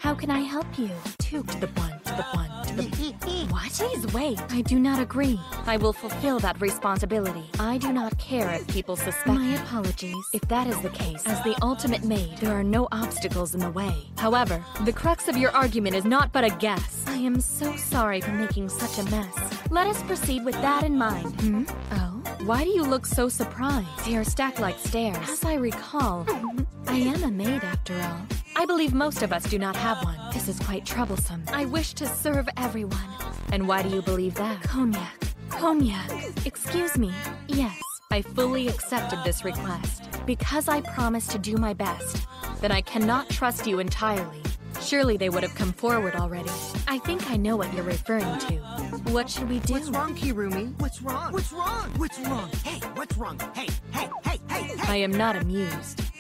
How can I help you? Two to the one, to the one, to the... What? Please wait. I do not agree. I will fulfill that responsibility. I do not care if people suspect. My apologies. If that is the case, as the ultimate maid, there are no obstacles in the way. However, the crux of your argument is not but a guess. I am so sorry for making such a mess. Let us proceed with that in mind. Oh? Why do you look so surprised? They are stacked like stairs. As I recall, I am a maid after all. I believe most of us do not have one. This is quite troublesome. I wish to serve everyone. And why do you believe that? Cognac. Cognac. Excuse me. Yes, I fully accepted this request. Because I promised to do my best, then I cannot trust you entirely. Surely they would have come forward already. I think I know what you're referring to. What should we do? What's wrong, Kirumi? What's wrong? What's wrong? What's wrong? Hey, what's wrong? Hey, hey, hey, hey, hey! I am not amused.